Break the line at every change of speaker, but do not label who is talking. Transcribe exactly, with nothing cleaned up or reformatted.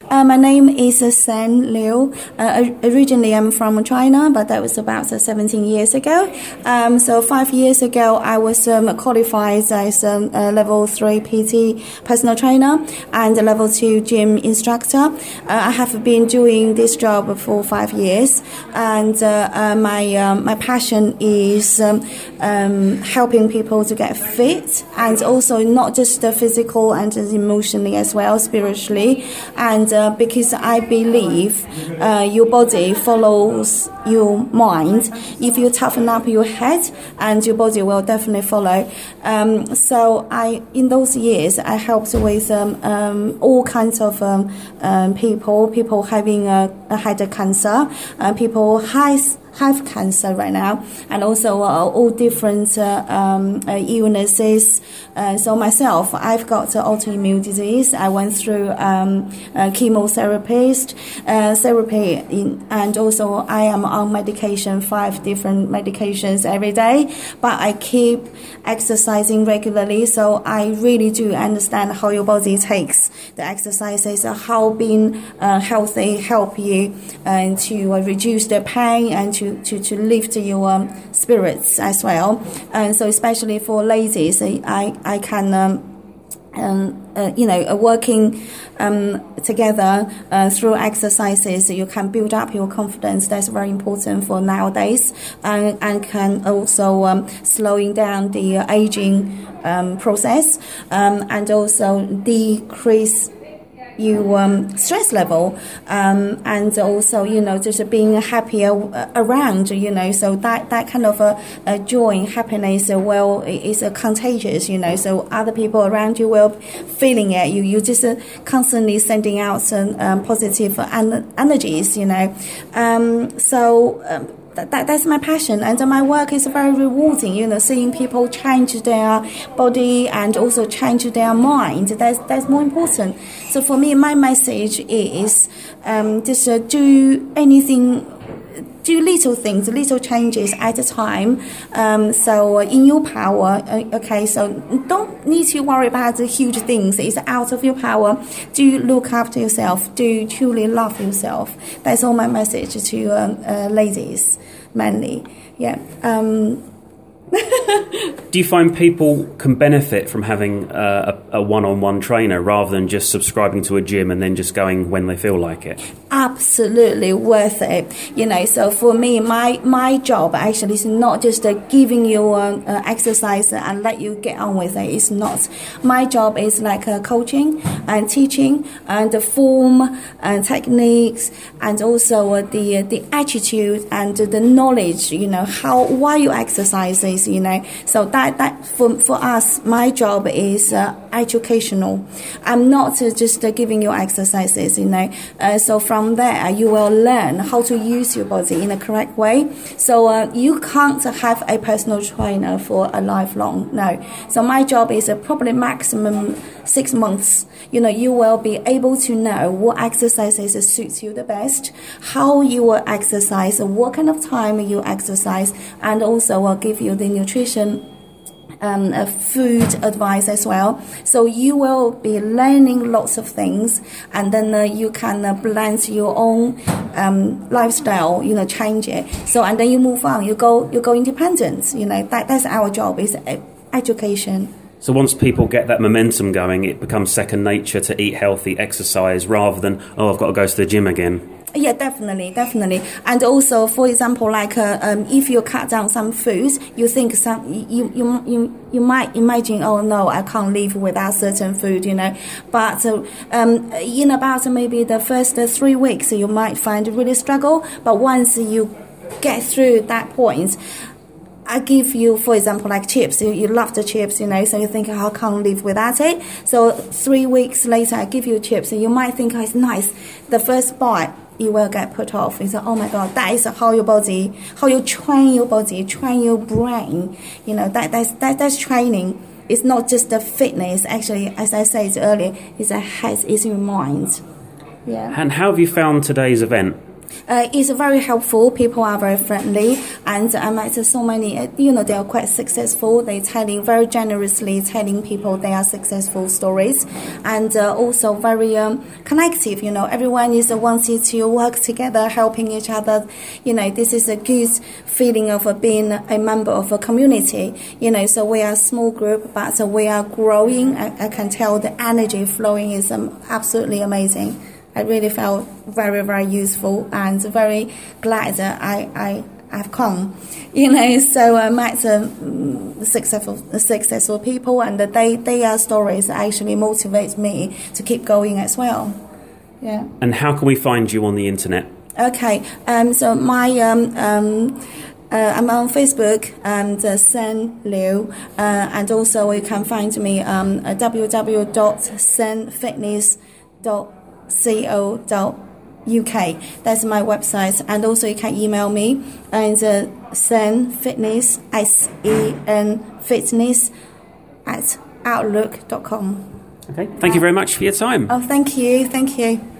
Uh, my name is uh, San Liu. Uh, originally, I'm from China, but that was about uh, seventeen years ago. Um, so five years ago, I was um, qualified as um, a level three P T personal trainer and a level two gym instructor. Uh, I have been doing this job for five years, and uh, uh, my um, my passion is um, um, helping people to get fit, and also not just the physical and emotionally as well, spiritually, and uh, because I believe uh, your body follows your mind. If you toughen up your head, and your body will definitely follow. Um, so I, in those years, I helped with um, um, all kinds of um, um, people, people having uh, had a cancer, uh, people high. have cancer right now, and also uh, all different uh, um, uh, illnesses. Uh, so myself, I've got uh, autoimmune disease. I went through um, uh, chemotherapy, uh, therapy, in, and also I am on medication, five different medications every day. But I keep exercising regularly, so I really do understand how your body takes the exercises, how being uh, healthy help you uh, to uh, reduce the pain and to To, to, to lift your um, spirits as well. And so especially for ladies, I, I can, um, um, uh, you know, uh, working um, together uh, through exercises, you can build up your confidence. That's very important for nowadays, and, and can also um, slowing down the uh, aging um, process, um, and also decrease you um, stress level, um, and also, you know, just being happier around, you know, so that, that kind of a, a joy and happiness, uh, well, is uh, contagious, you know, so other people around you will feeling it. You, you just uh, constantly sending out some um, positive en- energies, you know, um, so um, That, that, that's my passion, and my work is very rewarding, you know, seeing people change their body and also change their mind. That's, that's more important. So for me, my message is um, just uh, do anything, do little things, little changes at a time. Um, so in your power, uh, okay, so don't need to worry about the huge things. It's out of your power. Do look after yourself. Do truly love yourself. That's all my message to um, uh, ladies, mainly. Yeah. Um,
Do you find people can benefit from having a, a one-on-one trainer rather than just subscribing to a gym and then just going when they feel like it?
Absolutely worth it. You know, so for me, my my job actually is not just uh, giving you uh, uh, exercise and let you get on with it. It's not. My job is like uh, coaching and teaching and the form and techniques, and also uh, the uh, the attitude and the knowledge. You know, how why you exercise is. You know, so that that for for us, my job is uh, educational. I'm not uh, just uh, giving you exercises. You know, uh, so from From there, you will learn how to use your body in a correct way. So uh, you can't have a personal trainer for a lifelong. No. So my job is uh, probably maximum six months. You know, you will be able to know what exercises suits you the best, how you will exercise, what kind of time you exercise, and also will give you the nutrition Um, uh, food advice as well. So you will be learning lots of things, and then uh, you can uh, blend your own um, lifestyle, you know, change it. So and then you move on. You go, you go independent. You know, that that's our job, is education.
So once people get that momentum going, it becomes second nature to eat healthy, exercise, rather than, oh, I've got to go to the gym again.
Yeah, definitely, definitely. And also, for example, like uh, um, if you cut down some foods, you think some you you you you might imagine, oh no, I can't live without certain food, you know. But uh, um, in about maybe the first uh, three weeks, you might find it really struggle. But once you get through that point, I give you, for example, like chips. You, you love the chips, you know, so you think, oh, I can't live without it. So three weeks later, I give you chips, and you might think, oh, it's nice. The first bite, you will get put off. You say, oh my God, that is how your body, how you train your body, train your brain. You know, that that's that, that's training. It's not just the fitness. Actually, as I said earlier, it's a head, it's your mind. Yeah.
And how have you found today's event?
Uh, it's very helpful. People are very friendly, and I met so many. uh, You know, they are quite successful. They telling very generously, telling people they are successful stories, and uh, also very um, connective. You know, everyone is uh, wanting to work together, helping each other. You know, this is a good feeling of uh, being a member of a community. You know, so we are a small group, but uh, we are growing. I, I can tell the energy flowing is um, absolutely amazing. I really felt very, very useful and very glad that I, I, I've come. You know, so I met um, successful, successful people, and they, their stories actually motivate me to keep going as well. Yeah.
And how can we find you on the internet?
Okay, um, so my um, um, uh, I'm on Facebook, and uh, Sen Liu, uh, and also you can find me um, at w w w dot sen fitness dot com. co dot uk. That's my website, and also you can email me and uh, Sen Fitness, S E N Fitness at outlook dot com.
Okay, thank you very much for your time.
Oh, thank you, thank you.